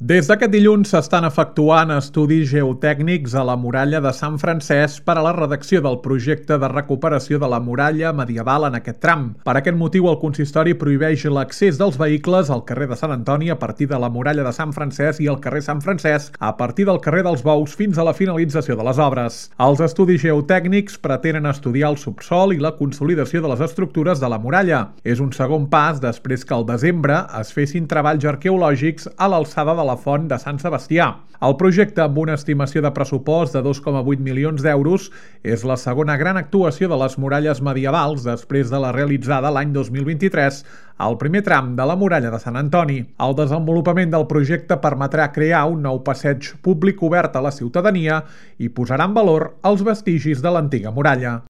Des d'aquest dilluns s'estan efectuant estudis geotècnics a la muralla de Sant Francesc per a la redacció del projecte de recuperació de la muralla medieval en aquest tram. Per aquest motiu, el consistori prohibeix l'accés dels vehicles al carrer de Sant Antoni a partir de la muralla de Sant Francesc i al carrer Sant Francesc a partir del carrer dels Bous fins a la finalització de les obres. Els estudis geotècnics pretenen estudiar el subsòl i la consolidació de les estructures de la muralla. És un segon pas després que al desembre es fessin treballs arqueològics a l'alçada de la Font de Sant Sebastià. El projecte, amb una estimació de pressupost de 2,8 milions d'euros, és la segona gran actuació de les muralles medievals després de la realitzada l'any 2023 al primer tram de la muralla de Sant Antoni. El desenvolupament del projecte permetrà crear un nou passeig públic obert a la ciutadania i posarà en valor els vestigis de l'antiga muralla.